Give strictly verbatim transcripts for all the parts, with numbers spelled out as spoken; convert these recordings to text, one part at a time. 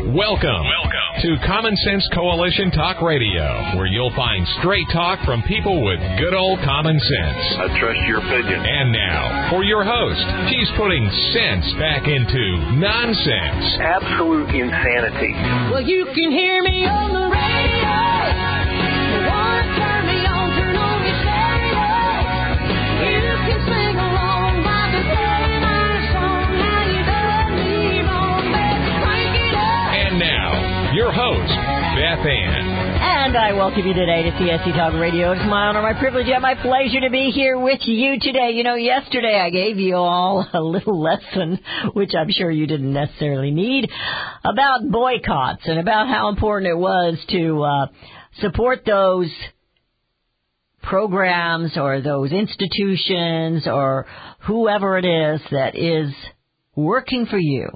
Welcome, Welcome to Common Sense Coalition Talk Radio, where you'll find straight talk from people with good old common sense. I trust your opinion. And now, for your host, she's putting sense back into nonsense. Absolute insanity. Well, you can hear me on the radio. You want to turn me on, turn on your stereo. You can sing along by the playing our song. How you done me wrong, baby, crank it up. And now, your host, Beth Ann. And I welcome you today to C S C Talk Radio. It's my honor, my privilege, and my pleasure to be here with you today. You know, yesterday I gave you all a little lesson, which I'm sure you didn't necessarily need, about boycotts and about how important it was to uh, support those programs or those institutions or whoever it is that is working for you.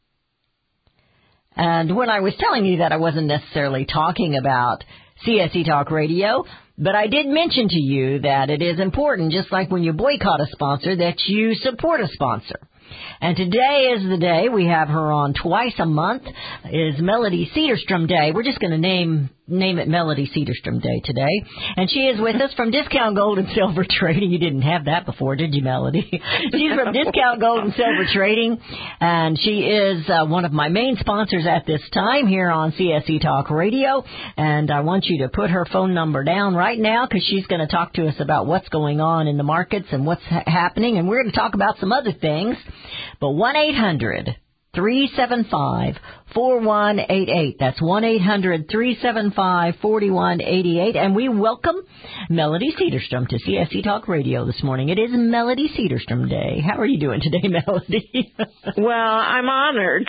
And when I was telling you that, I wasn't necessarily talking about C S C Talk Radio, but I did mention to you that it is important, just like when you boycott a sponsor, that you support a sponsor. And today is the day. We have her on twice a month. Is Melody Cedarstrom Day. We're just going to name name it Melody Cedarstrom Day today. And she is with us from Discount Gold and Silver Trading. You didn't have that before, did you, Melody? She's from Discount Gold and Silver Trading, and she is uh, one of my main sponsors at this time here on C S C Talk Radio. And I want you to put her phone number down right now because she's going to talk to us about what's going on in the markets and what's ha- happening. And we're going to talk about some other things. But one eight hundred three seven five four one eight eight. That's one eight hundred three seven five four one eight eight. And we welcome Melody Cedarstrom to C S C Talk Radio this morning. It is Melody Cedarstrom Day. How are you doing today, Melody? Well, I'm honored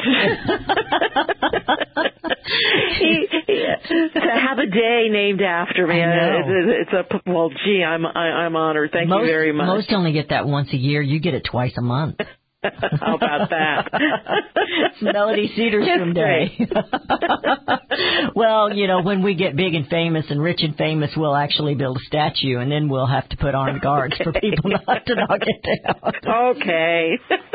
he, he, to have a day named after me. I know. It, it's a well, gee, I'm I, I'm honored. Thank most, you very much. Most only get that once a year. You get it twice a month. How about that? It's Melody Cedarstrom Day. Well, you know, when we get big and famous and rich and famous, we'll actually build a statue, and then we'll have to put armed guards for people not to knock it down. Okay.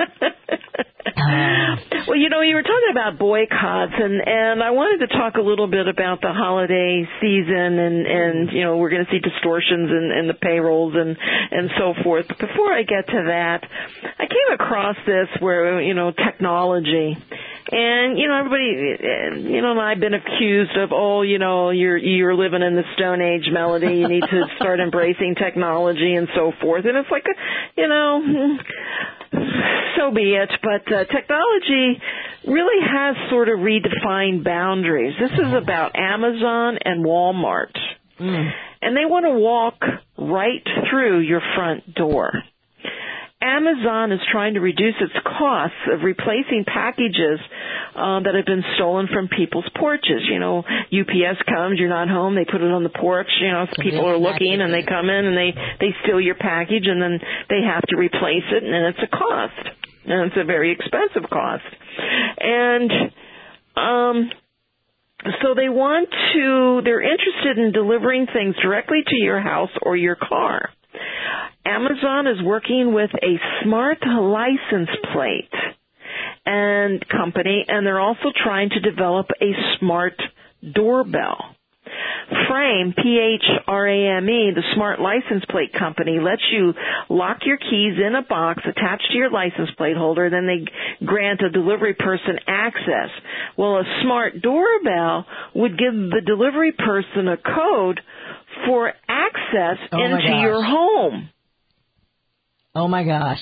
Well, you know, you were talking about boycotts, and, and I wanted to talk a little bit about the holiday season, and, and you know, we're going to see distortions in, in the payrolls and, and so forth. But before I get to that, I came across this where, you know, technology. And, you know, everybody, you know, and I've been accused of, oh, you know, you're you're living in the Stone Age, Melody. You need to start embracing technology and so forth. And it's like, a, you know, so be it. But uh, technology really has sort of redefined boundaries. This is about Amazon and Walmart. Mm. And they want to walk right through your front door. Amazon is trying to reduce its costs of replacing packages uh, that have been stolen from people's porches. You know, U P S comes, you're not home, they put it on the porch, you know, so people are looking and they come in and they, they steal your package and then they have to replace it, and it's a cost. And it's a very expensive cost. And um, so they want to, they're interested in delivering things directly to your house or your car. Amazon is working with a smart license plate and company, and they're also trying to develop a smart doorbell. Frame, P H R A M E, the smart license plate company, lets you lock your keys in a box attached to your license plate holder, then they grant a delivery person access. Well, a smart doorbell would give the delivery person a code for access oh into your home. Oh, my gosh.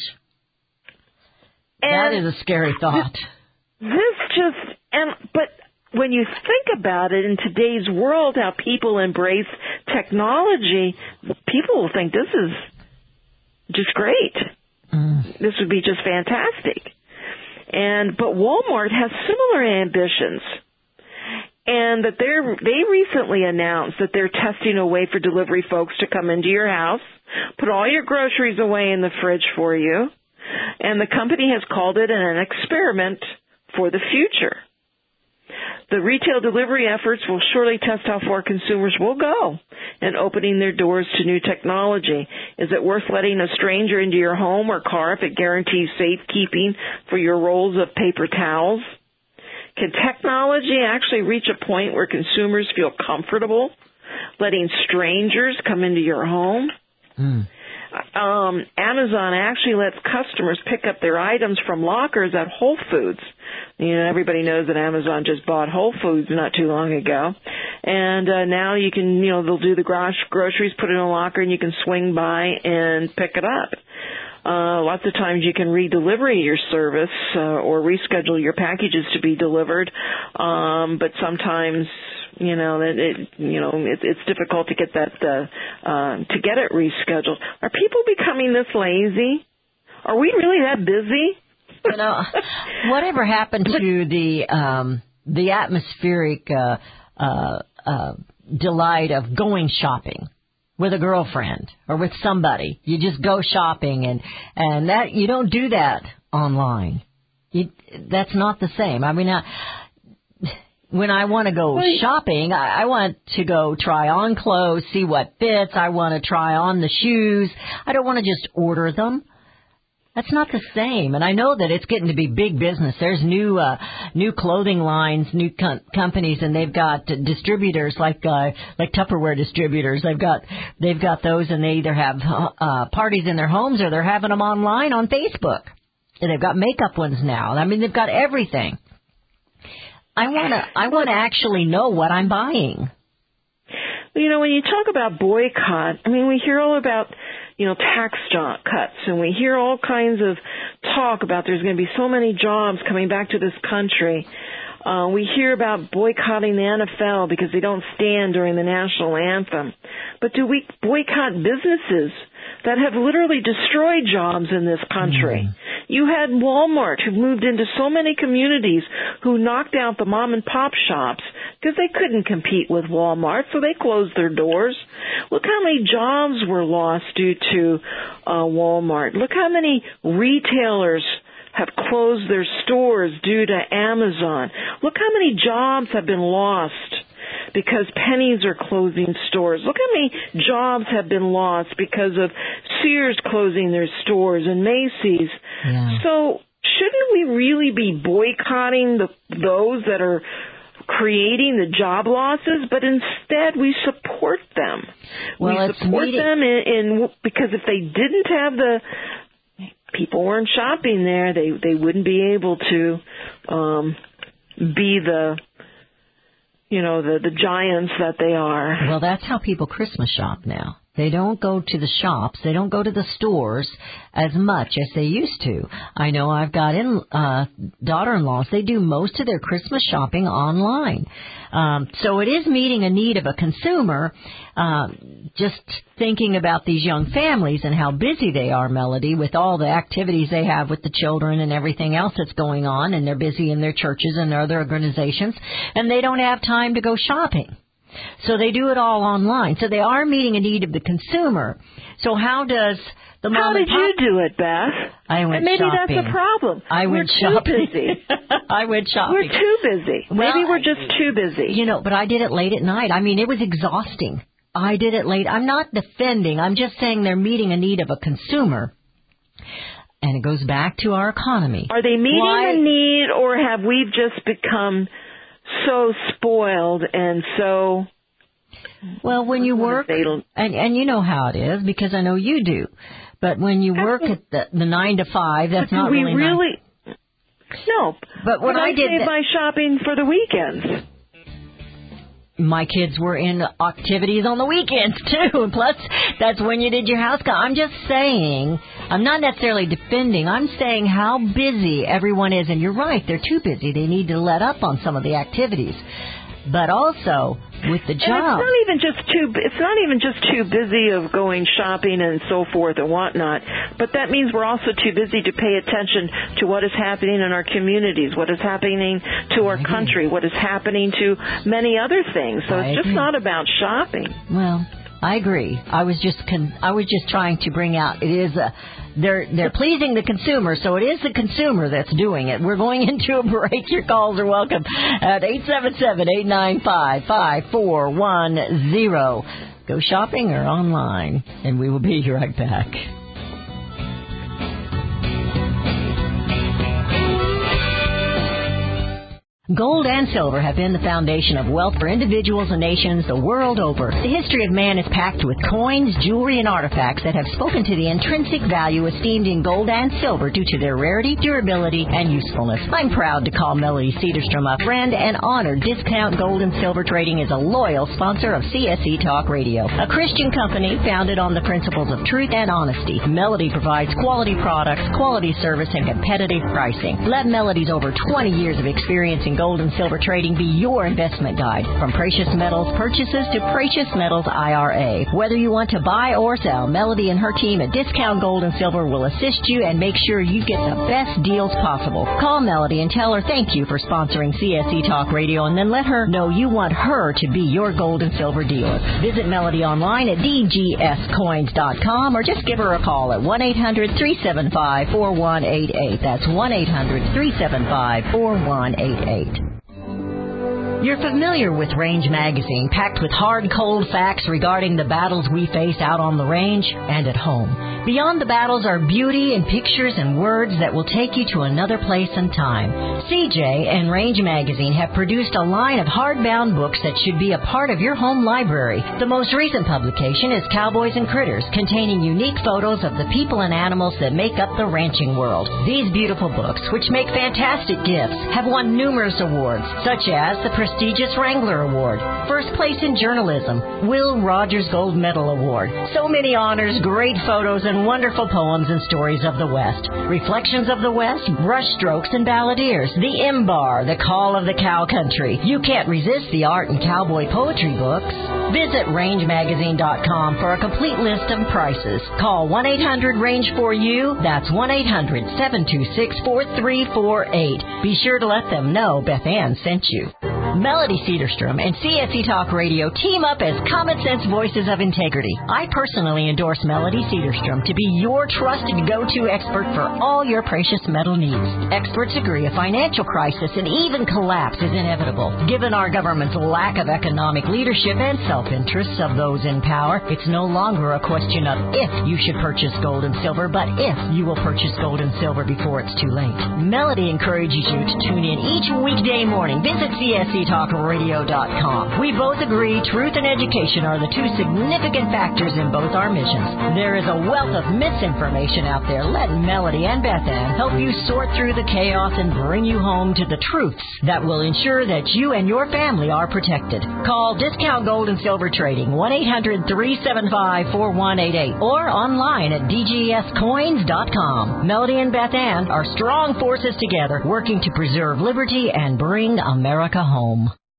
And that is a scary thought. This, this just, and but when you think about it in today's world, how people embrace technology, people will think this is just great. Mm. This would be just fantastic. And but Walmart has similar ambitions. And that they're, they recently announced that they're testing a way for delivery folks to come into your house, put all your groceries away in the fridge for you, and the company has called it an experiment for the future. The retail delivery efforts will surely test how far consumers will go in opening their doors to new technology. Is it worth letting a stranger into your home or car if it guarantees safekeeping for your rolls of paper towels? Can technology actually reach a point where consumers feel comfortable letting strangers come into your home? Mm. Um, Amazon actually lets customers pick up their items from lockers at Whole Foods. You know, everybody knows that Amazon just bought Whole Foods not too long ago. And uh, now you can, you know, they'll do the gro- groceries, put it in a locker, and you can swing by and pick it up. Uh, lots of times you can re-delivery your service uh, or reschedule your packages to be delivered, um, but sometimes, you know, it, it you know, it, it's difficult to get that uh, uh, to get it rescheduled. Are people becoming this lazy? Are we really that busy? You know, whatever happened to the um, the atmospheric uh, uh, uh, delight of going shopping with a girlfriend or with somebody? You just go shopping, and and that you don't do that online. You, that's not the same. I mean, I, when I want to go shopping, I, I want to go try on clothes, see what fits. I want to try on the shoes. I don't want to just order them. That's not the same, and I know that it's getting to be big business. There's new uh, new clothing lines, new com- companies, and they've got distributors like uh, like Tupperware distributors. They've got they've got those, and they either have uh, parties in their homes or they're having them online on Facebook. And they've got makeup ones now. I mean, they've got everything. I wanna I wanna actually know what I'm buying. You know, when you talk about boycott, I mean, we hear all about, you know, tax job cuts, and we hear all kinds of talk about there's going to be so many jobs coming back to this country. Uh, we hear about boycotting the N F L because they don't stand during the national anthem. But do we boycott businesses that have literally destroyed jobs in this country? Mm. You had Walmart, who moved into so many communities, who knocked out the mom and pop shops because they couldn't compete with Walmart, so they closed their doors. Look how many jobs were lost due to uh, Walmart. Look how many retailers have closed their stores due to Amazon. Look how many jobs have been lost because Pennies are closing stores. Look how many jobs have been lost because of Sears closing their stores and Macy's. Yeah. So shouldn't we really be boycotting the, those that are creating the job losses, but instead we support them? Well, we support meeting- them in, in because if they didn't have the people weren't shopping there, they they wouldn't be able to um, be the you know the the giants that they are. Well, that's how people Christmas shop now. They don't go to the shops. They don't go to the stores as much as they used to. I know I've got in uh, daughter-in-laws. They do most of their Christmas shopping online. Um, so it is meeting a need of a consumer. Uh, just thinking about these young families and how busy they are, Melody, with all the activities they have with the children and everything else that's going on, and they're busy in their churches and their other organizations, and they don't have time to go shopping. So they do it all online. So they are meeting a need of the consumer. So how does the mom How did and pop... you do it, Beth? I went and maybe shopping. that's a problem. I we're went too shopping. busy. I went shopping. We're too busy. Well, maybe we're just too busy. You know, but I did it late at night. I mean, it was exhausting. I did it late. I'm not defending. I'm just saying they're meeting a need of a consumer. And it goes back to our economy. Are they meeting Why? a need, or have we just become so spoiled and so... Well, when you work, and, and you know how it is, because I know you do, but when you work at the, the nine to five, that's but not do we really really... Nice. No. But when but I, I did save that, my shopping for the weekends. My kids were in activities on the weekends, too. And plus, that's when you did your house call. I'm just saying, I'm not necessarily defending. I'm saying how busy everyone is. And you're right, they're too busy. They need to let up on some of the activities. But also, with the job... And it's not even just too, it's not even just too busy of going shopping and so forth and whatnot, but that means we're also too busy to pay attention to what is happening in our communities, what is happening to our country, what is happening to many other things. So I it's just agree. not about shopping. Well, I agree. I was just con- I was just trying to bring out it is a they're they're pleasing the consumer, so it is the consumer that's doing it. We're going into a break. Your calls are welcome at eight seven seven, eight nine five, five four one zero. Go shopping or online, and we will be right back. Gold and silver have been the foundation of wealth for individuals and nations the world over. The history of man is packed with coins, jewelry, and artifacts that have spoken to the intrinsic value esteemed in gold and silver due to their rarity, durability, and usefulness. I'm proud to call Melody Cedarstrom a friend and honored Discount Gold and Silver Trading is a loyal sponsor of C S E Talk Radio, a Christian company founded on the principles of truth and honesty. Melody provides quality products, quality service, and competitive pricing. Let Melody's over twenty years of experience in gold and silver trading be your investment guide. From precious metals purchases to precious metals I R A. Whether you want to buy or sell, Melody and her team at Discount Gold and Silver will assist you and make sure you get the best deals possible. Call Melody and tell her thank you for sponsoring C S E Talk Radio, and then let her know you want her to be your gold and silver dealer. Visit Melody online at d g s coins dot com or just give her a call at one eight hundred three seven five four one eight eight. That's one eight hundred three seven five four one eight eight. You're familiar with Range Magazine, packed with hard, cold facts regarding the battles we face out on the range and at home. Beyond the battles are beauty and pictures and words that will take you to another place and time. C J and Range Magazine have produced a line of hardbound books that should be a part of your home library. The most recent publication is Cowboys and Critters, containing unique photos of the people and animals that make up the ranching world. These beautiful books, which make fantastic gifts, have won numerous awards, such as the prestigious Wrangler Award, First Place in Journalism, Will Rogers Gold Medal Award. So many honors, great photos, and wonderful poems and stories of the West. Reflections of the West, Brushstrokes and Balladeers, The Imbar, The Call of the Cow Country. You can't resist the art and cowboy poetry books. Visit range magazine dot com for a complete list of prices. Call one eight hundred range four U. That's one eight hundred seven two six four three four eight. Be sure to let them know Beth Ann sent you. Melody Cedarstrom and C S E Talk Radio team up as common sense voices of integrity. I personally endorse Melody Cedarstrom to be your trusted go-to expert for all your precious metal needs. Experts agree a financial crisis and even collapse is inevitable. Given our government's lack of economic leadership and self-interests of those in power, it's no longer a question of if you should purchase gold and silver, but if you will purchase gold and silver before it's too late. Melody encourages you to tune in each weekday morning. Visit C S E Talk Radio dot com. We both agree truth and education are the two significant factors in both our missions. There is a wealth of misinformation out there. Let Melody and Beth Ann help you sort through the chaos and bring you home to the truths that will ensure that you and your family are protected. Call Discount Gold and Silver Trading, one eight hundred three seven five four one eight eight, or online at d g s coins dot com. Melody and Beth Ann are strong forces together, working to preserve liberty and bring America home.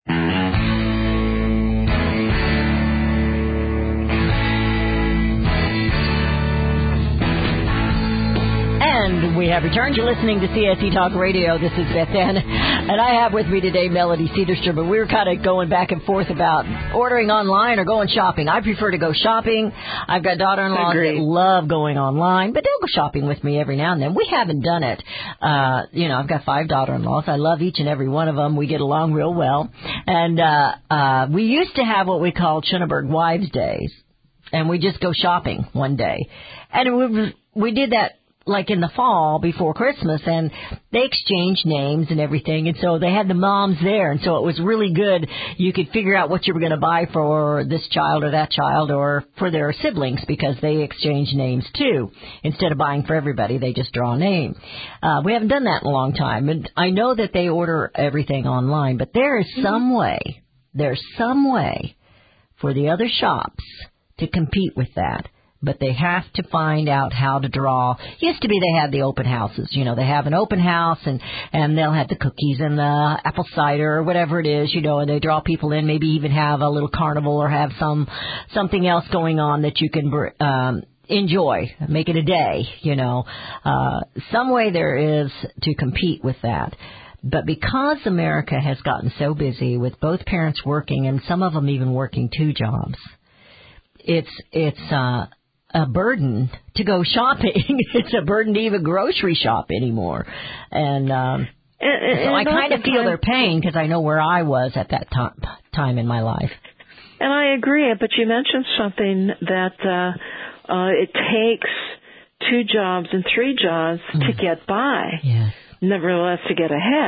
And we have returned. You're listening to C S E Talk Radio. This is Beth Ann, and I have with me today Melody Cedarstrom, but we were kind of going back and forth about ordering online or going shopping. I prefer to go shopping. I've got daughter-in-laws that love going online, but they'll go shopping with me every now and then. We haven't done it. Uh, you know, I've got five daughter-in-laws. I love each and every one of them. We get along real well. And uh, uh, we used to have what we called Schöneberg Wives Days, and we just go shopping one day. And we, we did that like in the fall before Christmas, and they exchanged names and everything, and so they had the moms there, and so it was really good. You could figure out what you were going to buy for this child or that child or for their siblings, because they exchange names too. Instead of buying for everybody, they just draw a name. Uh, we haven't done that in a long time, and I know that they order everything online, but there is some way, there's some way for the other shops to compete with that. But they have to find out how to draw. Used to be they had the open houses. You know, they have an open house, and, and they'll have the cookies and the apple cider or whatever it is, you know, and they draw people in, maybe even have a little carnival or have some something else going on that you can um, enjoy. Make it a day, you know. Uh, some way there is to compete with that. But because America has gotten so busy with both parents working and some of them even working two jobs, it's it's uh a burden to go shopping. It's a burden to even grocery shop anymore. And, um, and, and so I kind of feel their pain because I know where I was at that time, time in my life. And I agree, but you mentioned something that uh, uh, it takes two jobs and three jobs mm. to get by. Yes. Nevertheless, to get ahead.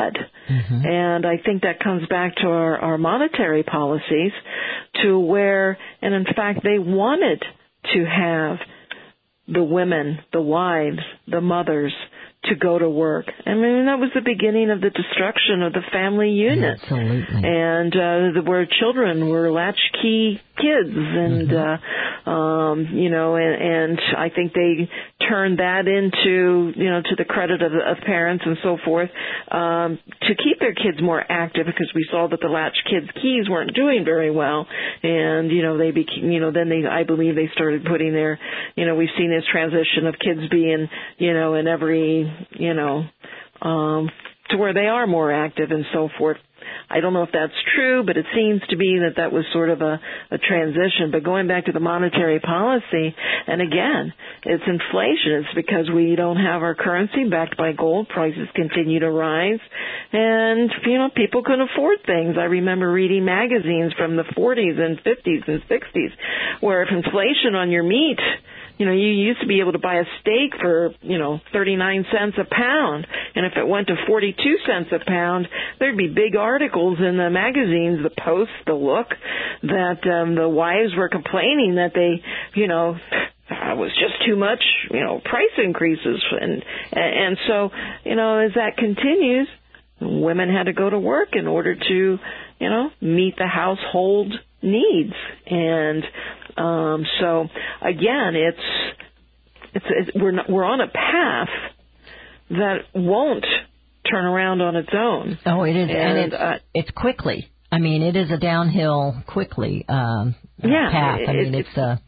Mm-hmm. And I think that comes back to our, our monetary policies, to where, and in fact, they wanted to have the women, the wives, the mothers, to go to work. I mean, that was the beginning of the destruction of the family unit. Absolutely. And uh, the, where children were latchkey kids, and mm-hmm. uh, um, you know, and, and I think they turned that into, you know, to the credit of, of parents and so forth, um, to keep their kids more active, because we saw that the latch kids' keys weren't doing very well, and you know, they became, you know, then they, I believe they started putting their, you know, we've seen this transition of kids being, you know, in every, you know, um, to where they are more active and so forth. I don't know if that's true, but it seems to be that that was sort of a, a transition. But going back to the monetary policy, and again, it's inflation. It's because we don't have our currency backed by gold. Prices continue to rise. And, you know, people can afford things. I remember reading magazines from the forties and fifties and sixties where if inflation on your meat, you know, you used to be able to buy a steak for, you know, thirty-nine cents a pound. And if it went to forty-two cents a pound, there'd be big articles in the magazines, the Post, the Look, that um, the wives were complaining that they, you know, it was just too much, you know, price increases. And, and so, you know, as that continues, women had to go to work in order to, you know, meet the household needs. And um, so again, it's it's, it's we're not, we're on a path that won't turn around on its own. Oh, it is, and, and it's uh, it's quickly. I mean, it is a downhill quickly um, yeah, path. I it, mean, it's, it's a.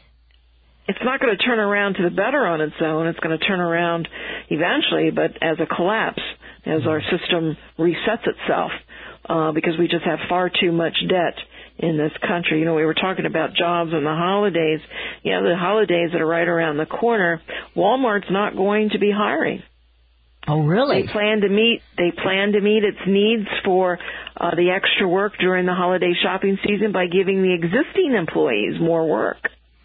It's not going to turn around to the better on its own. It's going to turn around eventually, but as a collapse, as our system resets itself, uh, because we just have far too much debt in this country. You know, we were talking about jobs and the holidays. You know, the holidays that are right around the corner, Walmart's not going to be hiring. Oh, really? They plan to meet. They plan to meet its needs for uh, the extra work during the holiday shopping season by giving the existing employees more work.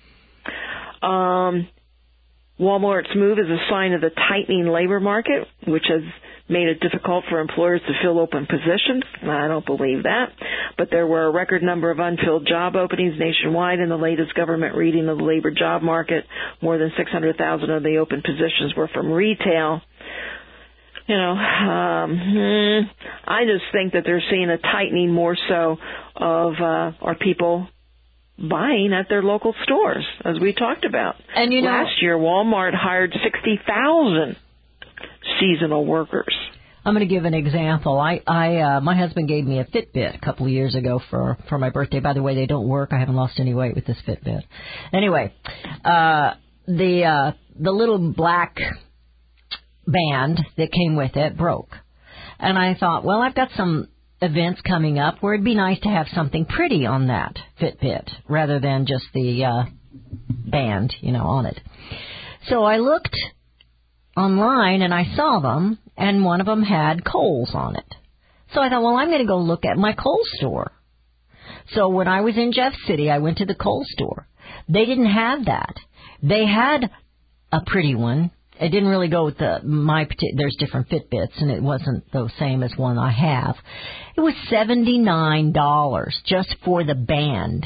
Um, Walmart's move is a sign of the tightening labor market, which has made it difficult for employers to fill open positions. I don't believe that. But there were a record number of unfilled job openings nationwide in the latest government reading of the labor job market. More than six hundred thousand of the open positions were from retail. You know, um, I just think that they're seeing a tightening more so of uh, our people buying at their local stores, as we talked about. And you know, last year, Walmart hired sixty thousand seasonal workers. I'm going to give an example. I, I, uh, my husband gave me a Fitbit a couple of years ago for, for my birthday. By the way, they don't work. I haven't lost any weight with this Fitbit. Anyway, uh, the, uh, the little black band that came with it broke. And I thought, well, I've got some events coming up where it'd be nice to have something pretty on that Fitbit rather than just the, uh, band, you know, on it. So I looked online and I saw them, and one of them had Kohl's on it. So I thought, well, I'm going to go look at my Kohl's store. So when I was in Jeff City, I went to the Kohl's store. They didn't have that. They had a pretty one. It didn't really go with the my. There's different Fitbits, and it wasn't the same as one I have. It was seventy-nine dollars just for the band.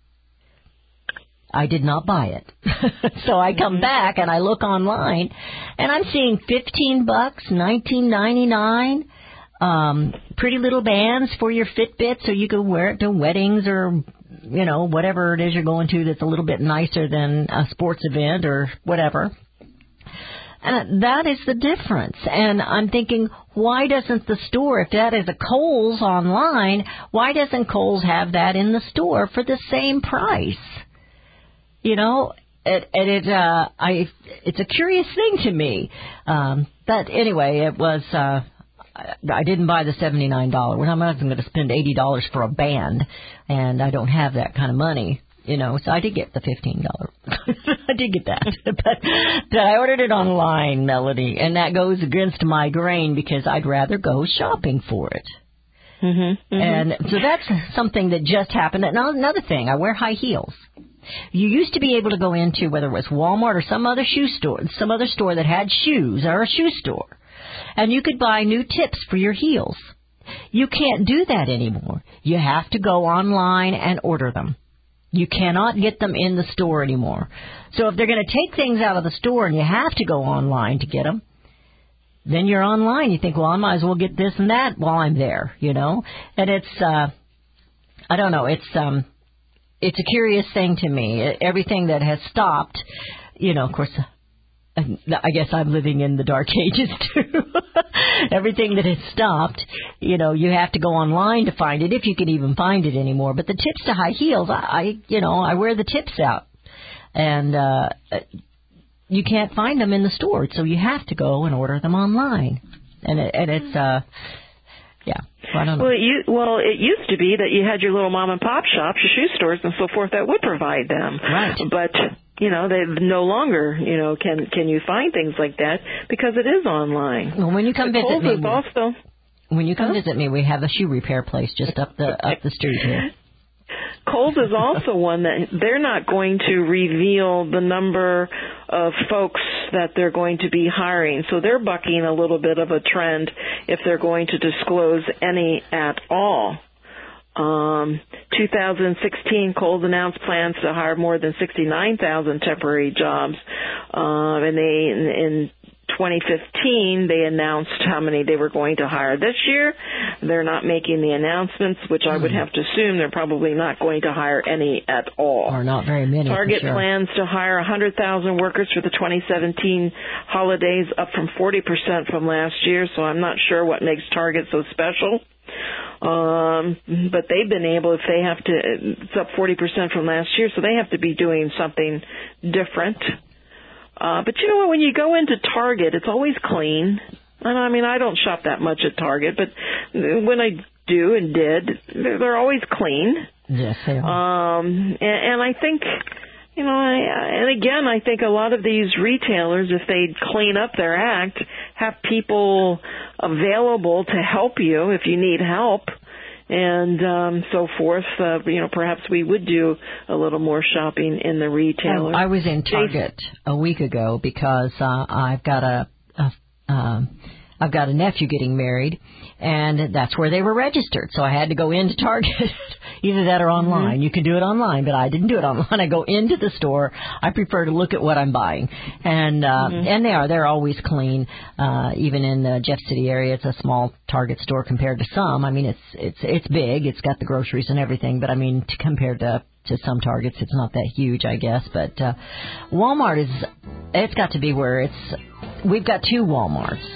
I did not buy it. So I come mm-hmm. back and I look online, and I'm seeing fifteen bucks, nineteen ninety-nine, um, pretty little bands for your Fitbit, so you can wear it to weddings or, you know, whatever it is you're going to that's a little bit nicer than a sports event or whatever. And that is the difference. And I'm thinking, why doesn't the store, if that is a Kohl's online, why doesn't Kohl's have that in the store for the same price? You know, it, and it, uh, I, it's a curious thing to me. Um, but anyway, it was, uh, I, I didn't buy the seventy-nine dollars. Well, I'm not going to spend eighty dollars for a band, and I don't have that kind of money, you know, so I did get the fifteen dollars. I did get that. but, but I ordered it online, Melody, and that goes against my grain because I'd rather go shopping for it. Mm-hmm, mm-hmm. And so that's something that just happened. And another thing, I wear high heels. You used to be able to go into, whether it was Walmart or some other shoe store, some other store that had shoes or a shoe store, and you could buy new tips for your heels. you can't do that anymore. You have to go online and order them. You cannot get them in the store anymore. So if they're going to take things out of the store and you have to go online to get them, then you're online. You think, well, I might as well get this and that while I'm there, you know. And it's, uh, I don't know, it's um, it's a curious thing to me. Everything that has stopped, you know, of course, I guess I'm living in the dark ages too. Everything that has stopped, you know, you have to go online to find it, if you can even find it anymore. But the tips to high heels, I, I you know, I wear the tips out. And uh you can't find them in the store, so you have to go and order them online. And it, and it's, uh, yeah, well, I don't know. Well it, u- well, it used to be that you had your little mom and pop shops, your shoe stores and so forth that would provide them. Right. But, you know, they no longer, you know, can can you find things like that because it is online. Well, when you come but visit Kohl's me, is we, also, when you come huh? visit me, we have a shoe repair place just up the up the street here. Kohl's is also one that they're not going to reveal the number of folks that they're going to be hiring. So they're bucking a little bit of a trend if they're going to disclose any at all. Um, two thousand sixteen, Kohl's announced plans to hire more than sixty-nine thousand temporary jobs. Um, and they, in, in twenty fifteen, they announced how many they were going to hire this year. They're not making the announcements, which I would have to assume they're probably not going to hire any at all. Or not very many. Target for sure. plans to hire one hundred thousand workers for the twenty seventeen holidays, up from forty percent from last year, so I'm not sure what makes Target so special. Um, but they've been able, if they have to, it's up forty percent from last year, so they have to be doing something different. Uh, but you know what, when you go into Target, it's always clean. And I mean, I don't shop that much at Target, but when I do and did, they're always clean. Yes, they are. Um, and, and I think, you know, I, and again, I think a lot of these retailers, if they'd clean up their act, have people available to help you if you need help, and um, so forth, uh, you know, perhaps we would do a little more shopping in the retailer. I, I was in Target a week ago because uh, I've got a, a um, I've got a nephew getting married, and that's where they were registered. So I had to go into Target, either that or online. Mm-hmm. You can do it online, but I didn't do it online. I go into the store. I prefer to look at what I'm buying, and uh, mm-hmm. and they are they're always clean. Uh, even in the Jeff City area, it's a small Target store compared to some. I mean, it's it's it's big. It's got the groceries and everything, but I mean, to, compared to to some Targets, it's not that huge, I guess. But uh, Walmart is it's got to be where it's. We've got two Walmarts.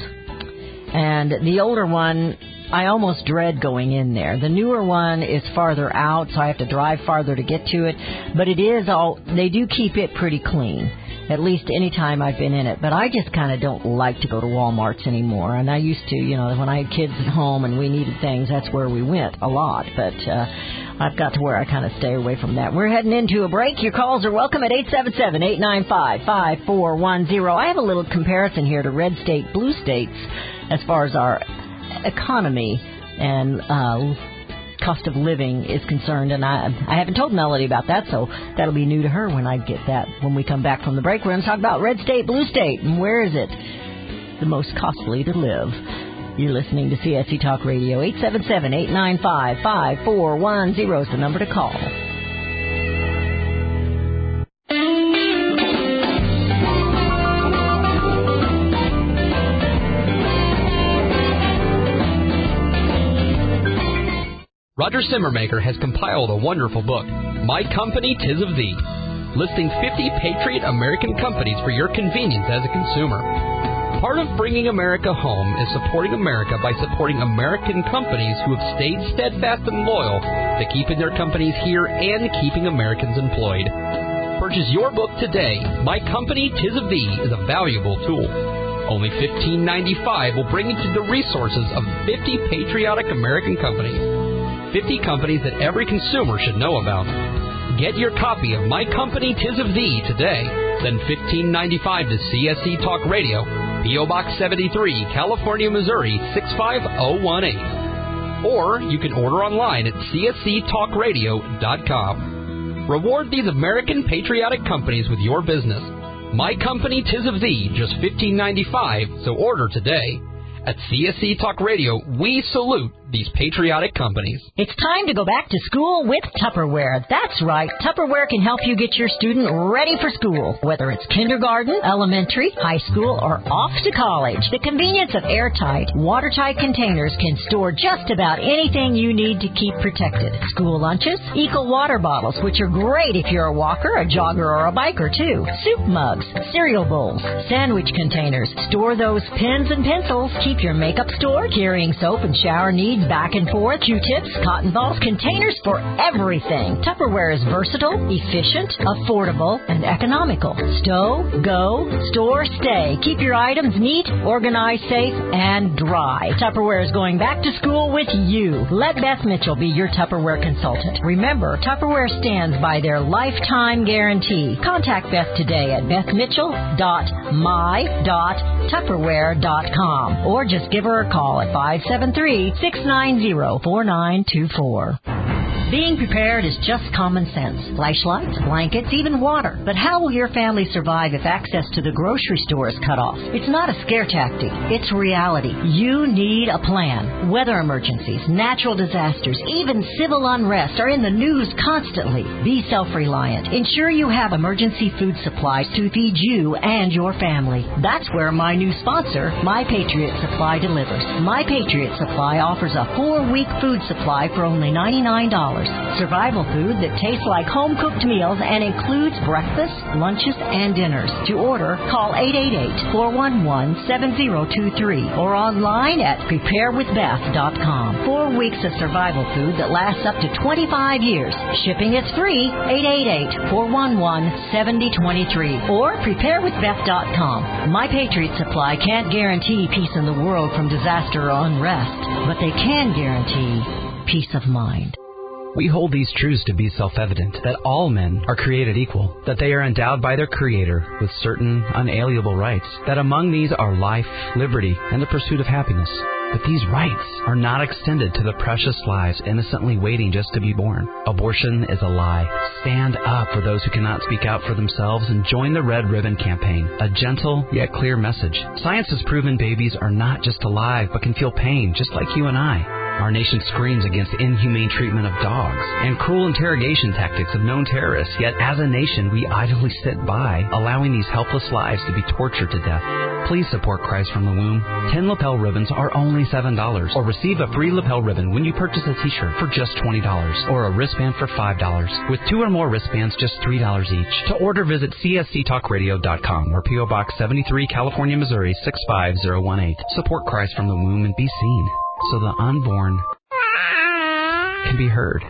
And the older one, I almost dread going in there. The newer one is farther out, so I have to drive farther to get to it. But it is all, they do keep it pretty clean, at least any time I've been in it. But I just kind of don't like to go to Walmarts anymore. And I used to, you know, when I had kids at home and we needed things, that's where we went a lot. But uh, I've got to where I kind of stay away from that. We're heading into a break. Your calls are welcome at eight seven seven, eight nine five, five four one zero. I have a little comparison here to red state, blue states as far as our economy and uh, cost of living is concerned. And I, I haven't told Melody about that, so that'll be new to her when I get that. When we come back from the break, we're going to talk about red state, blue state, and where is it the most costly to live. You're listening to C S C Talk Radio. eight seven seven, eight nine five, five four one zero is the number to call. Roger Simmermaker has compiled a wonderful book, My Company, 'Tis of Thee, listing fifty Patriot American companies for your convenience as a consumer. Part of bringing America home is supporting America by supporting American companies who have stayed steadfast and loyal to keeping their companies here and keeping Americans employed. Purchase your book today. My Company, 'Tis of Thee is a valuable tool. Only fifteen ninety-five will bring you to the resources of fifty patriotic American companies. fifty companies that every consumer should know about. Get your copy of My Company, 'Tis of Thee today. Then fifteen ninety-five to C S C Talk Radio, P O Box seventy-three, California, Missouri, six five zero one eight. Or you can order online at C S C talk radio dot com. Reward these American patriotic companies with your business. My Company, 'Tis of Thee, just fifteen ninety-five, so order today. At C S C Talk Radio, we salute these patriotic companies. It's time to go back to school with Tupperware. That's right. Tupperware can help you get your student ready for school, whether it's kindergarten, elementary, high school, or off to college. The convenience of airtight, watertight containers can store just about anything you need to keep protected. School lunches, Eco water bottles, which are great if you're a walker, a jogger, or a biker, too. Soup mugs, cereal bowls, sandwich containers. Store those pens and pencils. Keep your makeup stored, carrying soap and shower needs back and forth, Q-tips, cotton balls, containers for everything. Tupperware is versatile, efficient, affordable, and economical. Stow, go, store, stay. Keep your items neat, organized, safe, and dry. Tupperware is going back to school with you. Let Beth Mitchell be your Tupperware consultant. Remember, Tupperware stands by their lifetime guarantee. Contact Beth today at beth mitchell dot my dot tupperware dot com or just give her a call at five seven three, six nine zero, four nine two four. Being prepared is just common sense. Flashlights, blankets, even water. But how will your family survive if access to the grocery store is cut off? It's not a scare tactic. It's reality. You need a plan. Weather emergencies, natural disasters, even civil unrest are in the news constantly. Be self-reliant. Ensure you have emergency food supplies to feed you and your family. That's where my new sponsor, My Patriot Supply, delivers. My Patriot Supply offers a four-week food supply for only ninety-nine dollars. Survival food that tastes like home-cooked meals and includes breakfast, lunches, and dinners. To order, call eight eight eight, four one one, seven zero two three or online at prepare with beth dot com. Four weeks of survival food that lasts up to twenty-five years. Shipping is free. eight eight eight, four one one, seven zero two three or prepare with beth dot com. My Patriot Supply can't guarantee peace in the world from disaster or unrest, but they can guarantee peace of mind. We hold these truths to be self-evident, that all men are created equal, that they are endowed by their Creator with certain unalienable rights, that among these are life, liberty, and the pursuit of happiness. But these rights are not extended to the precious lives innocently waiting just to be born. Abortion is a lie. Stand up for those who cannot speak out for themselves and join the Red Ribbon Campaign, a gentle yet clear message. Science has proven babies are not just alive, but can feel pain just like you and I. Our nation screams against inhumane treatment of dogs and cruel interrogation tactics of known terrorists, yet as a nation we idly sit by, allowing these helpless lives to be tortured to death. Please support Christ from the Womb. Ten lapel ribbons are only seven dollars, or receive a free lapel ribbon when you purchase a t-shirt for just twenty dollars, or a wristband for five dollars. With two or more wristbands, just three dollars each. To order, visit c s c talk radio dot com or P O Box seventy-three, California, Missouri, six five zero one eight. Support Christ from the Womb and be seen, so the unborn can be heard.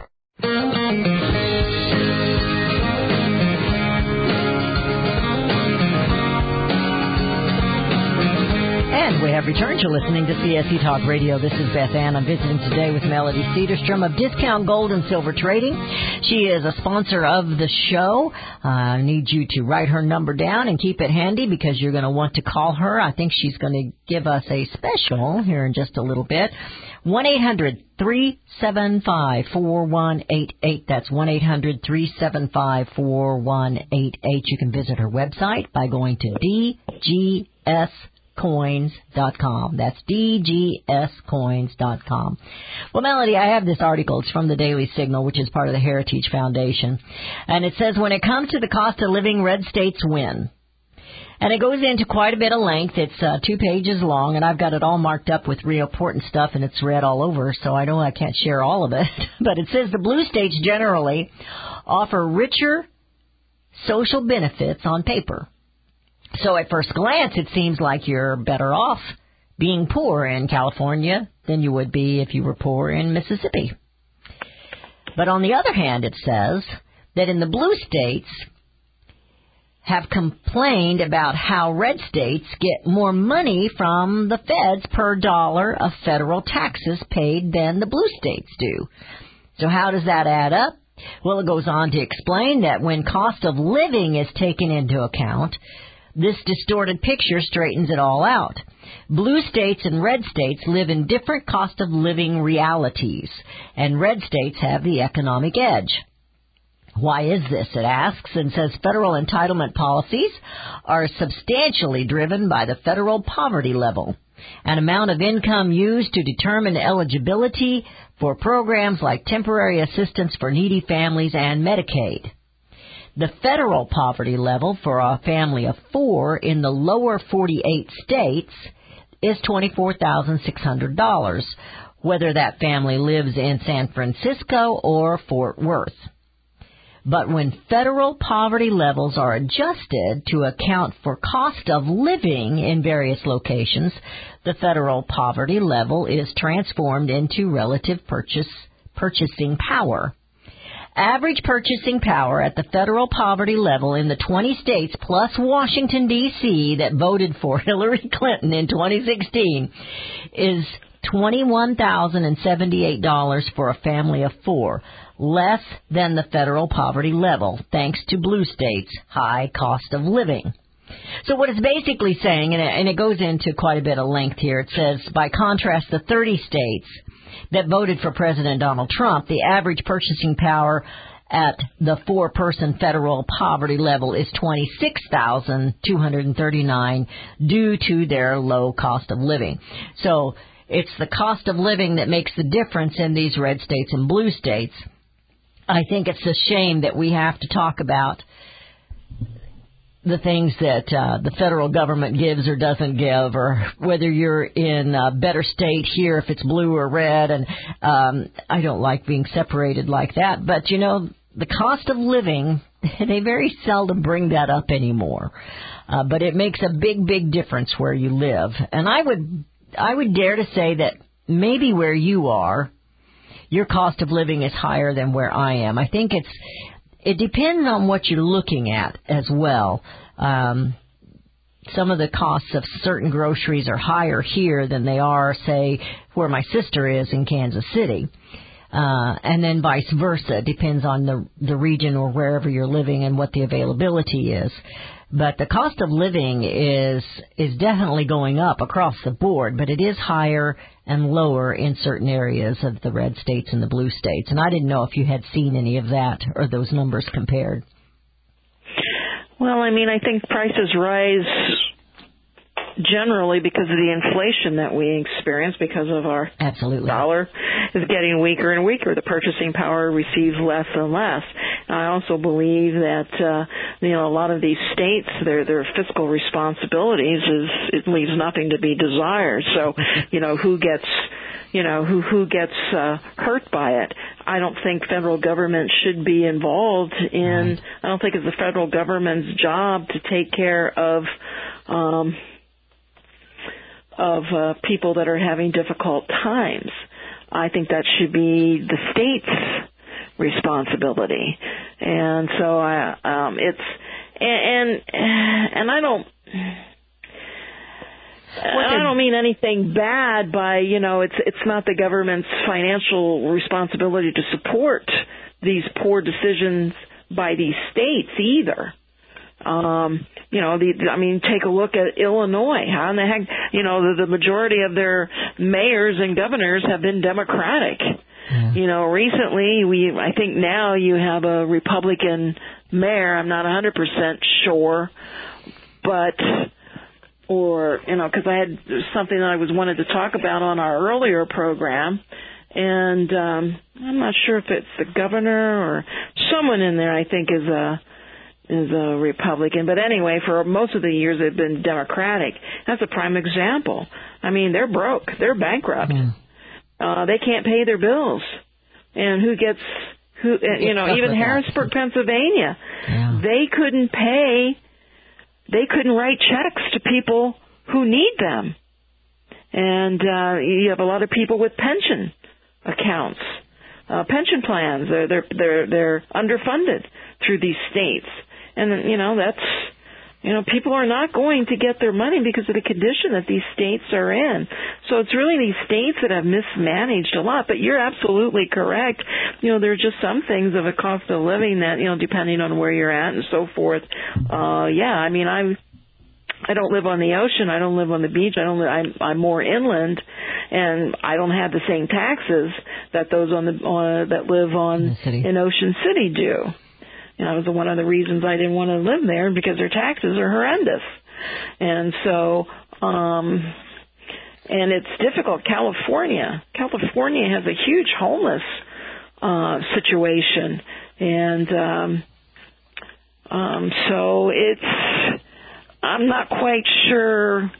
And we have returned. You're listening to C S C Talk Radio. This is Beth Ann. I'm visiting today with Melody Cedarstrom of Discount Gold and Silver Trading. She is a sponsor of the show. Uh, I need you to write her number down and keep it handy because you're going to want to call her. I think she's going to give us a special here in just a little bit. one eight hundred, three seven five, four one eight eight. That's one eight hundred, three seven five, four one eight eight. You can visit her website by going to d g s coins dot com. That's d g s coins dot com. Well, Melody, I have this article. It's from the Daily Signal, which is part of the Heritage Foundation. And it says, when it comes to the cost of living, red states win. And it goes into quite a bit of length. It's uh, two pages long, and I've got it all marked up with real important stuff, and it's red all over, so I know I can't share all of it. But it says the blue states generally offer richer social benefits on paper. So at first glance, it seems like you're better off being poor in California than you would be if you were poor in Mississippi. But on the other hand, it says that in the blue states have complained about how red states get more money from the feds per dollar of federal taxes paid than the blue states do. So how does that add up? Well, it goes on to explain that when cost of living is taken into account, this distorted picture straightens it all out. Blue states and red states live in different cost of living realities, and red states have the economic edge. Why is this, it asks, and says federal entitlement policies are substantially driven by the federal poverty level. An amount of income used to determine eligibility for programs like temporary assistance for needy families and Medicaid. The federal poverty level for a family of four in the lower forty-eight states is twenty-four thousand six hundred dollars, whether that family lives in San Francisco or Fort Worth. But when federal poverty levels are adjusted to account for cost of living in various locations, the federal poverty level is transformed into relative purchase, purchasing power. Average purchasing power at the federal poverty level in the twenty states plus Washington, D C that voted for Hillary Clinton in twenty sixteen is twenty-one thousand seventy-eight dollars for a family of four, less than the federal poverty level, thanks to blue states' high cost of living. So what it's basically saying, and it, and it goes into quite a bit of length here, it says, by contrast, the thirty states that voted for President Donald Trump, the average purchasing power at the four-person federal poverty level is twenty-six thousand two hundred thirty-nine dollars due to their low cost of living. So it's the cost of living that makes the difference in these red states and blue states. I think it's a shame that we have to talk about the things that uh, the federal government gives or doesn't give, or whether you're in a better state here if it's blue or red. And um, I don't like being separated like that. But, you know, the cost of living, they very seldom bring that up anymore. Uh, but it makes a big, big difference where you live. And I would, I would dare to say that maybe where you are, your cost of living is higher than where I am. I think it's, it depends on what you're looking at as well. Um, some of the costs of certain groceries are higher here than they are, say, where my sister is in Kansas City. Uh, and then vice versa. It depends on the, the region or wherever you're living and what the availability is. But the cost of living is is definitely going up across the board, but it is higher and lower in certain areas of the red states and the blue states. And I didn't know if you had seen any of that or those numbers compared. Well, I mean, I think prices rise generally because of the inflation that we experience because of our Absolutely. dollar is getting weaker and weaker. The purchasing power receives less and less. And I also believe that uh, you know a lot of these states, their their fiscal responsibilities is it leaves nothing to be desired. So you know who gets you know who who gets uh, hurt by it. I don't think federal government should be involved in. I don't think it's the federal government's job to take care of. Um, of uh, people that are having difficult times. I think that should be the state's responsibility. And so I, um, it's, and, and I don't, I don't mean anything bad by, you know, it's, it's not the government's financial responsibility to support these poor decisions by these states either. Um, you know, the, I mean, take a look at Illinois. How in the heck, you know, the, the majority of their mayors and governors have been Democratic. Yeah. You know, recently, we, I think now you have a Republican mayor. I'm not one hundred percent sure, but, or, you know, because I had something that I was wanted to talk about on our earlier program. And um, I'm not sure if it's the governor or someone in there, I think, is a, is a Republican. But anyway, for most of the years they've been Democratic. That's a prime example. I mean, they're broke. They're bankrupt. Mm. Uh, they can't pay their bills. And who gets, who, uh, you know, even Harrisburg, Pennsylvania, yeah. they couldn't pay, they couldn't write checks to people who need them. And uh, you have a lot of people with pension accounts, uh, pension plans. They're, they're, they're, they're underfunded through these states. And, you know, that's, you know, people are not going to get their money because of the condition that these states are in. So it's really these states that have mismanaged a lot. But you're absolutely correct. You know, there are just some things of a cost of living that, you know, depending on where you're at and so forth. Uh, yeah, I mean, I I don't live on the ocean. I don't live on the beach. I don't. I'm, I'm more inland, and I don't have the same taxes that those on the on, that live on in, in Ocean City do. You know, that was one of the reasons I didn't want to live there because their taxes are horrendous. And so, um, and it's difficult. California, California has a huge homeless uh, situation, and um, um, so it's. I'm not quite sure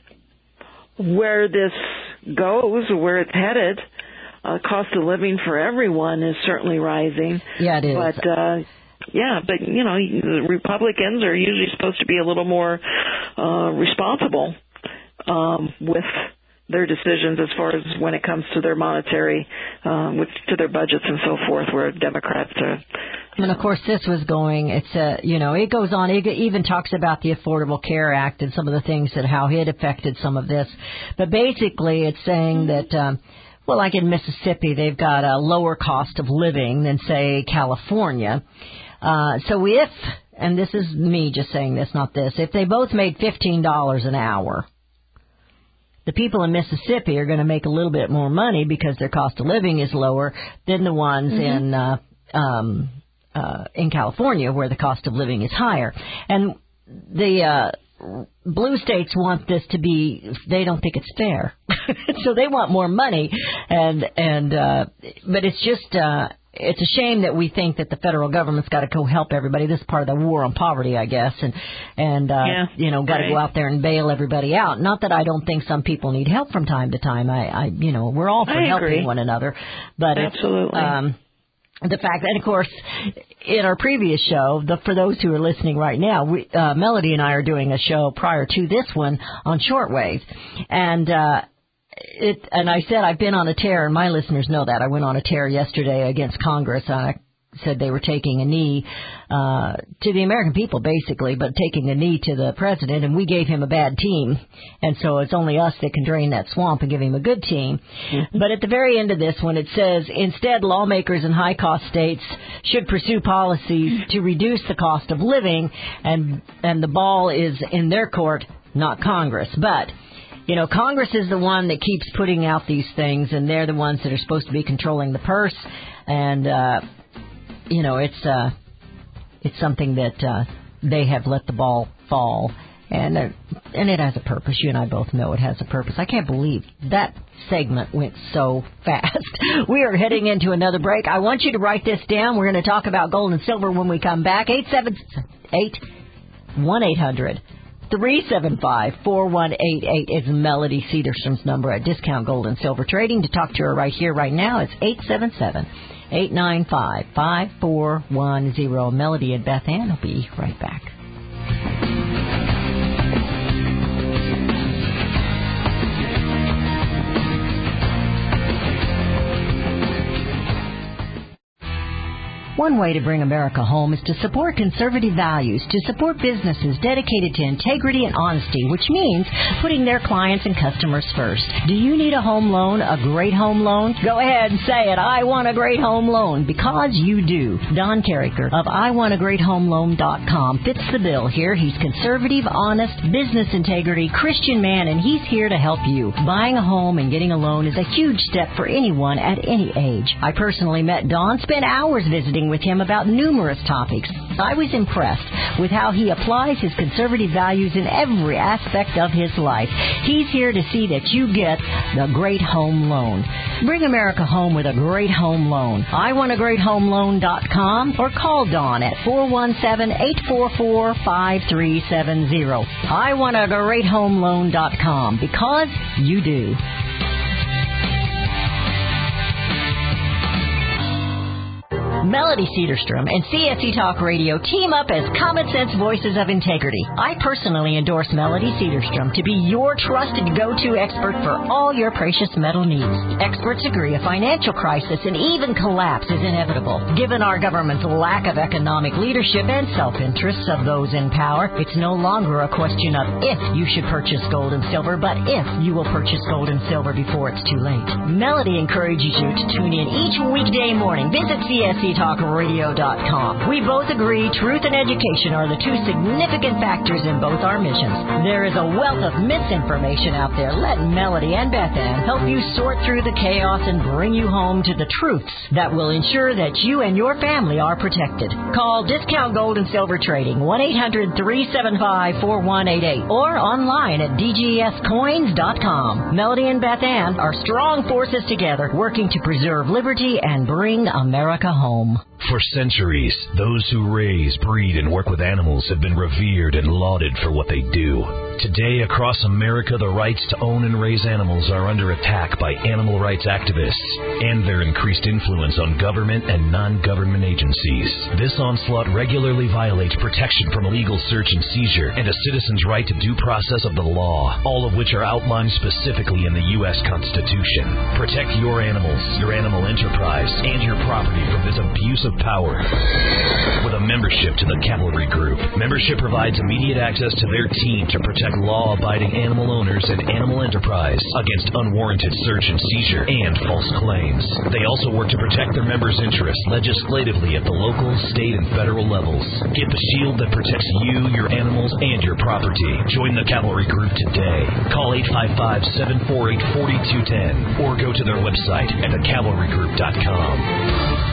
where this goes or where it's headed. Uh, cost of living for everyone is certainly rising. Yeah, it is. But uh, yeah, but you know, the Republicans are usually supposed to be a little more uh, responsible um, with their decisions as far as when it comes to their monetary, um, with to their budgets and so forth, where Democrats are. And of course, this was going. It's a, you know, it goes on. It even talks about the Affordable Care Act and some of the things that how it affected some of this. But basically, it's saying that, um, well, like in Mississippi, they've got a lower cost of living than say California. Uh, so if, and this is me just saying this, not this, if they both made fifteen dollars an hour, the people in Mississippi are going to make a little bit more money because their cost of living is lower than the ones mm-hmm. in uh, um, uh, in California, where the cost of living is higher. And the uh, blue states want this to be, they don't think it's fair. So they want more money. And, and uh, but it's just, uh, it's a shame that we think that the federal government's got to go help everybody. This is part of the war on poverty, I guess, and and uh, yeah, you know, got to right. go out there and bail everybody out. Not that I don't think some people need help from time to time. I, I you know, we're all for I helping agree. one another, but absolutely. It's, um, the fact, and of course, in our previous show, the, for those who are listening right now, we, uh, Melody and I are doing a show prior to this one on shortwave, and. uh It, and I said I've been on a tear, and my listeners know that. I went on a tear yesterday against Congress. I said they were taking a knee uh, to the American people, basically, but taking a knee to the president, and we gave him a bad team. And so it's only us that can drain that swamp and give him a good team. Mm-hmm. But at the very end of this one, it says, instead, lawmakers in high-cost states should pursue policies to reduce the cost of living, and and the ball is in their court, not Congress. But you know, Congress is the one that keeps putting out these things, and they're the ones that are supposed to be controlling the purse. And, uh, you know, it's uh, it's something that uh, they have let the ball fall. And, uh, and it has a purpose. You and I both know it has a purpose. I can't believe that segment went so fast. We are heading into another break. I want you to write this down. We're going to talk about gold and silver when we come back. eight seven eight, one eight hundred three seven five, four one eight eight is Melody Cedarstrom's number at Discount Gold and Silver Trading. To talk to her right here, right now, it's eight seven seven, eight nine five, five four one zero. Melody and Beth Ann will be right back. One way to bring America home is to support conservative values, to support businesses dedicated to integrity and honesty, which means putting their clients and customers first. Do you need a home loan, a great home loan? Go ahead and say it. I want a great home loan, because you do. Don Carricker of I want a great home loan dot com fits the bill here. He's conservative, honest, business integrity, Christian man, and he's here to help you. Buying a home and getting a loan is a huge step for anyone at any age. I personally met Don, spent hours visiting with him about numerous topics. I was impressed with how he applies his conservative values in every aspect of his life. He's here to see that you get the great home loan. Bring America home with a great home loan. I want a great home loan dot com or call Dawn at four one seven, eight four four, five three seven zero. I want a great home loan dot com, because you do. Melody Cedarstrom and C S E Talk Radio team up as Common Sense Voices of Integrity. I personally endorse Melody Cedarstrom to be your trusted go-to expert for all your precious metal needs. Experts agree a financial crisis and even collapse is inevitable. Given our government's lack of economic leadership and self-interests of those in power, it's no longer a question of if you should purchase gold and silver, but if you will purchase gold and silver before it's too late. Melody encourages you to tune in each weekday morning. Visit C S E talk radio dot com. We both agree truth and education are the two significant factors in both our missions. There is a wealth of misinformation out there. Let Melody and Beth Ann help you sort through the chaos and bring you home to the truths that will ensure that you and your family are protected. Call Discount Gold and Silver Trading, one eight hundred three seven five four one eight eight, or online at d g s coins dot com. Melody and Beth Ann are strong forces together, working to preserve liberty and bring America home. For centuries, those who raise, breed, and work with animals have been revered and lauded for what they do. Today, across America, the rights to own and raise animals are under attack by animal rights activists and their increased influence on government and non-government agencies. This onslaught regularly violates protection from illegal search and seizure and a citizen's right to due process of the law, all of which are outlined specifically in the U S Constitution. Protect your animals, your animal enterprise, and your property from this abuse of power with a membership to the Cavalry Group. Membership provides immediate access to their team to protect law-abiding animal owners and animal enterprise against unwarranted search and seizure and false claims. They also work to protect their members' interests legislatively at the local, state, and federal levels. Get the shield that protects you, your animals, and your property. Join the Cavalry Group today. Call eight five five, seven four eight, four two one zero or go to their website at the cavalry group dot com.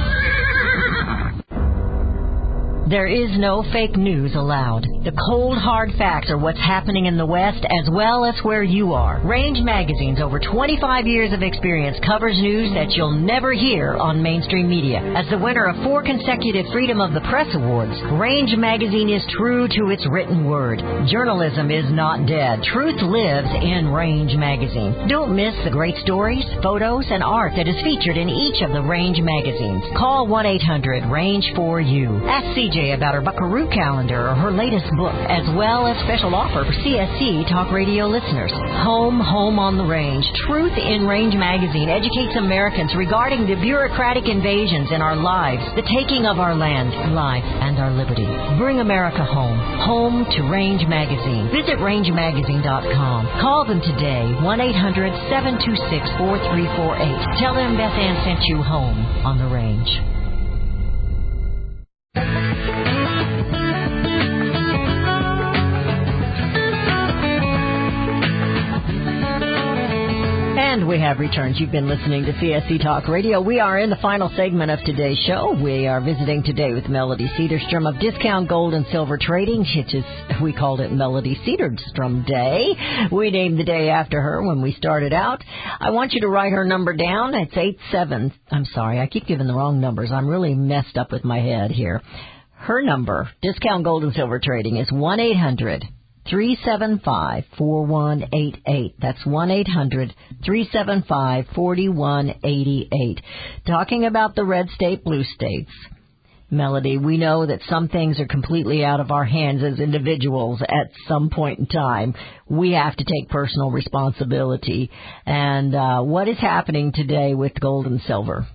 There is no fake news allowed. The cold, hard facts are what's happening in the West as well as where you are. Range Magazine's over twenty-five years of experience covers news that you'll never hear on mainstream media. As the winner of four consecutive Freedom of the Press Awards, Range Magazine is true to its written word. Journalism is not dead. Truth lives in Range Magazine. Don't miss the great stories, photos, and art that is featured in each of the Range magazines. Call one eight hundred range four U. Ask C J about her Buckaroo calendar or her latest book, as well as special offer for C S C Talk Radio listeners. Home, Home on the Range. Truth in Range Magazine educates Americans regarding the bureaucratic invasions in our lives, the taking of our land, life, and our liberty. Bring America home. Home to Range Magazine. Visit range magazine dot com. Call them today, one eight hundred seven two six four three four eight. Tell them Beth Ann sent you home on the Range. And we have returned. You've been listening to C S C Talk Radio. We are in the final segment of today's show. We are visiting today with Melody Cedarstrom of Discount Gold and Silver Trading, which is, we called it Melody Cedarstrom Day. We named the day after her when we started out. I want you to write her number down. It's eight seven. I'm sorry, I keep giving the wrong numbers. I'm really messed up with my head here. Her number, Discount Gold and Silver Trading, is one eight hundred three seven five four one eight eight. That's one eight hundred three seven five four one eight eight. Talking about the red state, blue states. Melody, we know that some things are completely out of our hands as individuals at some point in time. We have to take personal responsibility. And uh, what is happening today with gold and silver?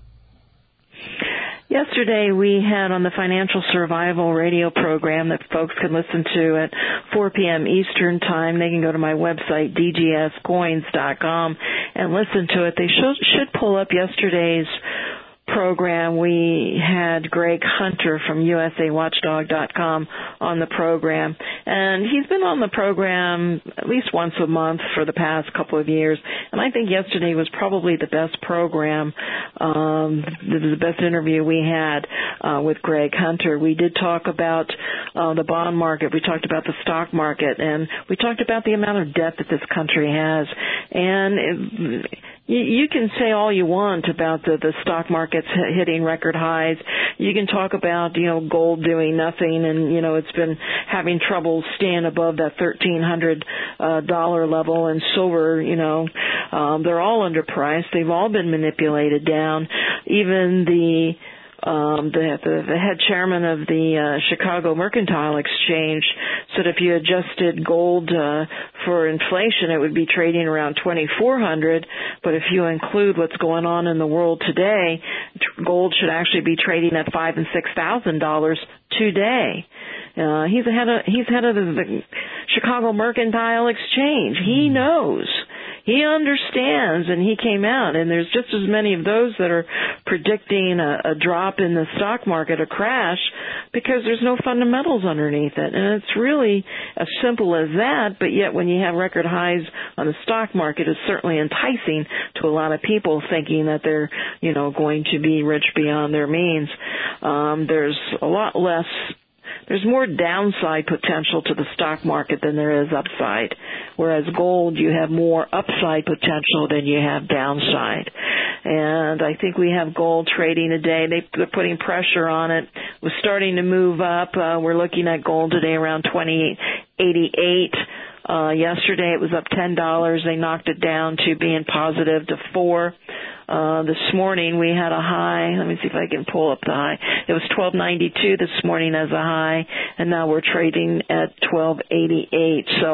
Yesterday we had on the Financial Survival radio program that folks can listen to at four p.m. Eastern Time. They can go to my website, d g s coins dot com, and listen to it. They should, should pull up yesterday's program. We had Greg Hunter from U S A watchdog dot com on the program, and he's been on the program at least once a month for the past couple of years, and I think yesterday was probably the best program, um, the best interview we had uh, with Greg Hunter. We did talk about uh, the bond market, we talked about the stock market, and we talked about the amount of debt that this country has, and it, you can say all you want about the, the stock markets hitting record highs. You can talk about, you know, gold doing nothing and, you know, it's been having trouble staying above that thirteen hundred dollars uh, level, and silver, you know, um, they're all underpriced. They've all been manipulated down. Even the Um, the, the, the head chairman of the uh, Chicago Mercantile Exchange said if you adjusted gold uh, for inflation, it would be trading around twenty-four hundred dollars. But if you include what's going on in the world today, t- gold should actually be trading at five and six thousand dollars today. Uh, he's head of he's head of the, the Chicago Mercantile Exchange. He knows. he understands, and he came out, and there's just as many of those that are predicting a, a drop in the stock market, a crash, because there's no fundamentals underneath it. And it's really as simple as that, but yet when you have record highs on the stock market, it's certainly enticing to a lot of people thinking that they're, you know, going to be rich beyond their means. Um, there's a lot less There's more downside potential to the stock market than there is upside, whereas gold, you have more upside potential than you have downside. And I think we have gold trading today. They, they're putting pressure on it. We're starting to move up. Uh, we're looking at gold today around twenty eighty-eight. Uh, yesterday it was up ten dollars. They knocked it down to being positive to four. Uh, this morning we had a high. Let me see if I can pull up the high. It was twelve ninety-two this morning as a high, and now we're trading at twelve eighty-eight. So,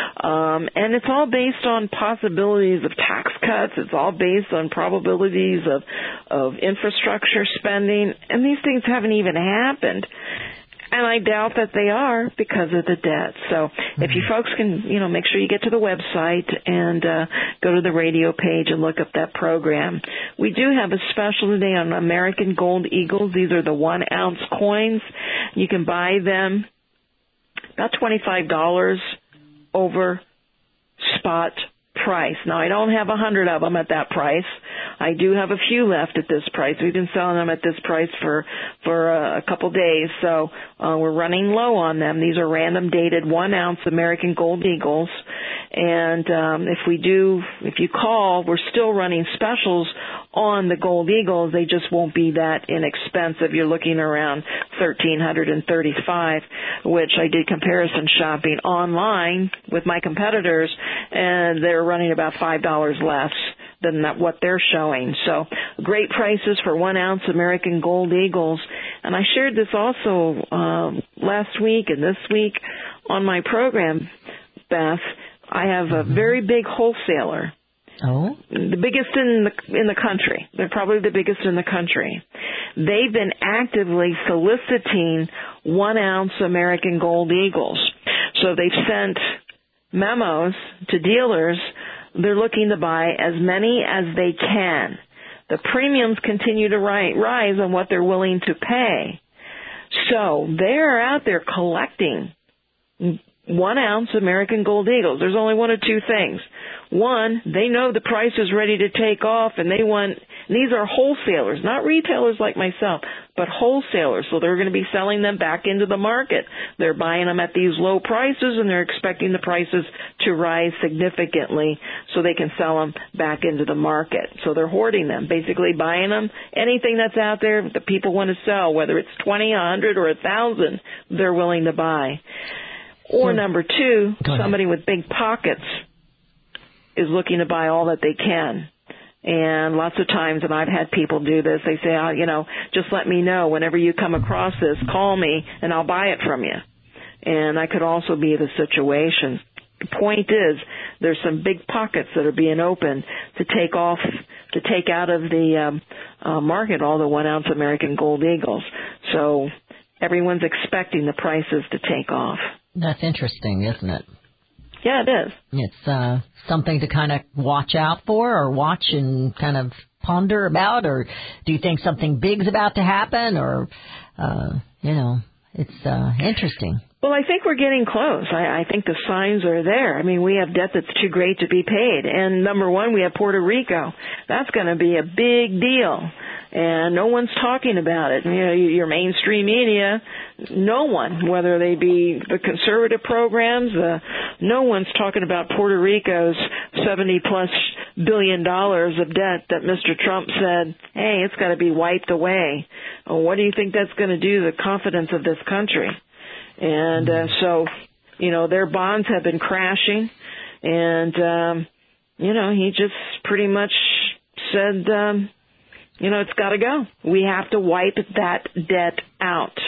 um, and it's all based on possibilities of tax cuts. It's all based on probabilities of, of infrastructure spending, and these things haven't even happened. And I doubt that they are because of the debt. So if you folks can, you know, make sure you get to the website and uh, go to the radio page and look up that program. We do have a special today on American Gold Eagles. These are the one-ounce coins. You can buy them about twenty-five dollars over spot price. Now, I don't have a hundred of them at that price. I do have a few left at this price. We've been selling them at this price for for uh, a couple days, so uh, we're running low on them. These are random dated one ounce American Gold Eagles, and um, if we do, if you call, we're still running specials on the Gold Eagles. They just won't be that inexpensive. You're looking around thirteen thirty-five, which I did comparison shopping online with my competitors, and they're running about five dollars less than that, what they're showing. So great prices for one ounce American Gold Eagles. And I shared this also um, last week and this week on my program, Beth. I have a very big wholesaler. Oh, the biggest in the in the country. They're probably the biggest in the country. They've been actively soliciting one ounce American Gold Eagles. So they've sent memos to dealers. They're looking to buy as many as they can. The premiums continue to rise on what they're willing to pay. So they're out there collecting one ounce American Gold Eagles. There's only one of two things. One, they know the price is ready to take off, and they want, and these are wholesalers, not retailers like myself, but wholesalers. So they're going to be selling them back into the market. They're buying them at these low prices, and they're expecting the prices to rise significantly so they can sell them back into the market. So they're hoarding them, basically buying them. Anything that's out there that people want to sell, whether it's twenty, a hundred, or a thousand, they're willing to buy. Or number two, somebody with big pockets is looking to buy all that they can. And lots of times, and I've had people do this, they say, oh, you know, just let me know whenever you come across this, call me and I'll buy it from you. And that could also be the situation. The point is, there's some big pockets that are being opened to take off, to take out of the um, uh, market all the one ounce American Gold Eagles. So everyone's expecting the prices to take off. That's interesting, isn't it? Yeah, it is. It's uh, something to kind of watch out for or watch and kind of ponder about, or do you think something big's about to happen, or, uh, you know, it's uh, interesting. Well, I think we're getting close. I, I think the signs are there. I mean, we have debt that's too great to be paid. And number one, we have Puerto Rico. That's going to be a big deal. And no one's talking about it. You know, your mainstream media, no one, whether they be the conservative programs, uh, no one's talking about Puerto Rico's seventy plus billion dollars of debt that Mister Trump said, hey, it's got to be wiped away. Well, what do you think that's going to do to the confidence of this country? And uh, so, you know, their bonds have been crashing. And, um, you know, he just pretty much said, um, you know, it's got to go. We have to wipe that debt out.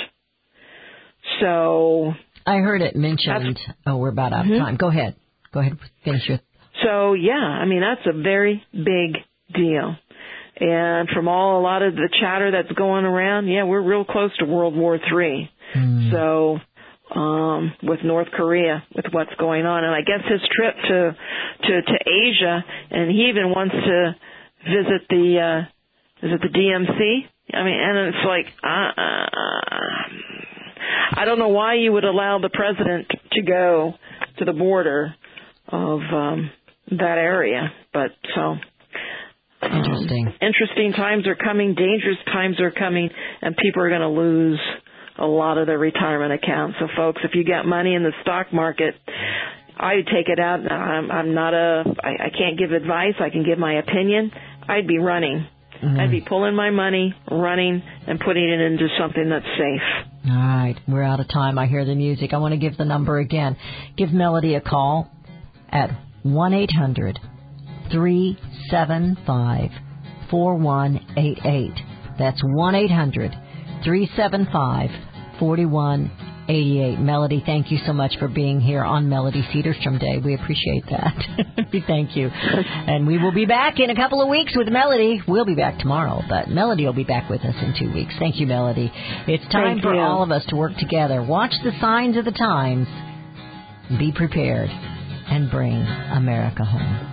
So I heard it mentioned. Oh, we're about out of mm-hmm. time. Go ahead. Go ahead. Finish your. So, yeah, I mean, that's a very big deal. And from all a lot of the chatter that's going around, yeah, we're real close to World War Three. Mm. So um, with North Korea, with what's going on. And I guess his trip to to, to Asia, and he even wants to visit the uh, is it the D M C? I mean, and it's like uh, uh, I don't know why you would allow the president to go to the border of um, that area, but so. Interesting. Um, interesting times are coming, dangerous times are coming, and people are going to lose a lot of their retirement accounts. So, folks, if you got money in the stock market, I'd take it out. I'm, I'm not a, I, I can't give advice. I can give my opinion. I'd be running. Mm-hmm. I'd be pulling my money, running, and putting it into something that's safe. All right. We're out of time. I hear the music. I want to give the number again. Give Melody a call at one eight hundred three seven five four one eight eight. That's one eight hundred three seven five four one eight eight. Melody, thank you so much for being here on Melody Cedarstrom Day. We appreciate that. We thank you. And we will be back in a couple of weeks with Melody. We'll be back tomorrow, but Melody will be back with us in two weeks. Thank you, Melody. It's time Thank for you. all of us to work together. Watch the signs of the times. Be prepared and bring America home.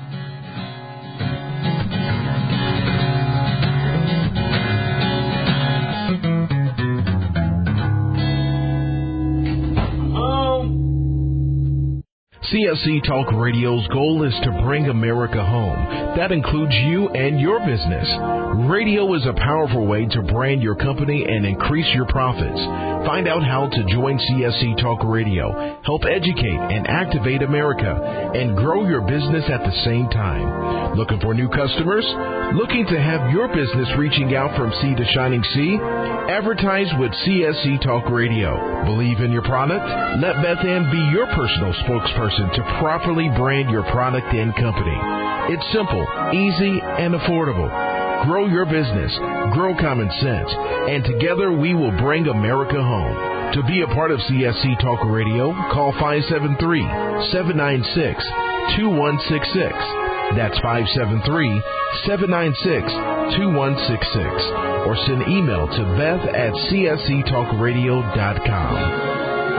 C S C Talk Radio's goal is to bring America home. That includes you and your business. Radio is a powerful way to brand your company and increase your profits. Find out how to join C S C Talk Radio, help educate and activate America, and grow your business at the same time. Looking for new customers? Looking to have your business reaching out from sea to shining sea? Advertise with C S C Talk Radio. Believe in your product? Let Beth Ann be your personal spokesperson to properly brand your product and company. It's simple, easy, and affordable. Grow your business, grow common sense, and together we will bring America home. To be a part of C S C Talk Radio, call five seven three, seven nine six, two one six six. That's five seven three, seven nine six, two one six six. Or send email to beth at c s c talk radio dot com.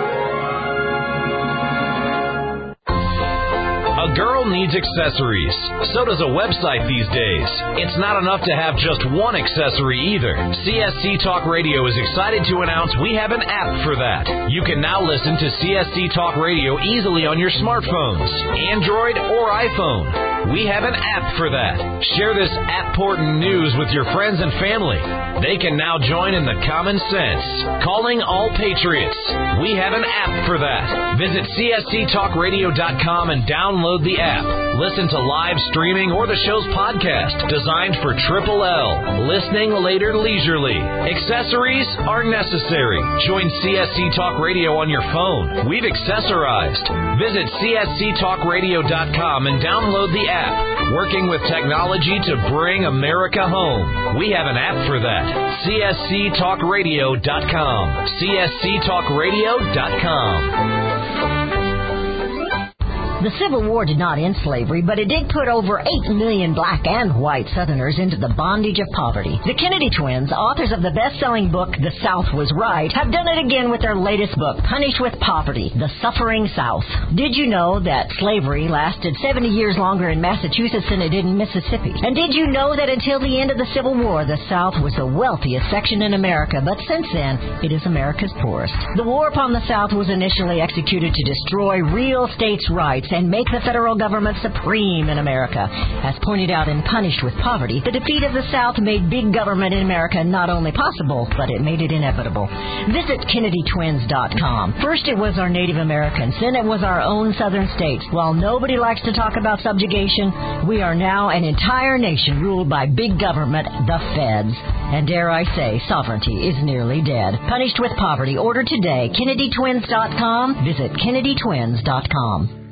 A girl needs accessories. So does a website these days. It's not enough to have just one accessory either. C S C Talk Radio is excited to announce we have an app for that. You can now listen to C S C Talk Radio easily on your smartphones, Android or iPhone. We have an app for that. Share this app-portant news with your friends and family. They can now join in the common sense. Calling all patriots. We have an app for that. Visit c s c talk radio dot com and download the app. Listen to live streaming or the show's podcast, designed for Triple L. Listening later leisurely. Accessories are necessary. Join C S C Talk Radio on your phone. We've accessorized. Visit c s c talk radio dot com and download the app. Working with technology to bring America home. We have an app for that. c s c talk radio dot com. c s c talk radio dot com. The Civil War did not end slavery, but it did put over eight million black and white Southerners into the bondage of poverty. The Kennedy twins, authors of the best-selling book, The South Was Right, have done it again with their latest book, Punished with Poverty, The Suffering South. Did you know that slavery lasted seventy years longer in Massachusetts than it did in Mississippi? And did you know that until the end of the Civil War, the South was the wealthiest section in America, but since then, it is America's poorest? The war upon the South was initially executed to destroy real states' rights and make the federal government supreme in America. As pointed out in Punished with Poverty, the defeat of the South made big government in America not only possible, but it made it inevitable. Visit Kennedy Twins dot com. First it was our Native Americans, then it was our own southern states. While nobody likes to talk about subjugation, we are now an entire nation ruled by big government, the feds. And dare I say, sovereignty is nearly dead. Punished with Poverty. Order today. Kennedy Twins dot com. Visit Kennedy Twins dot com.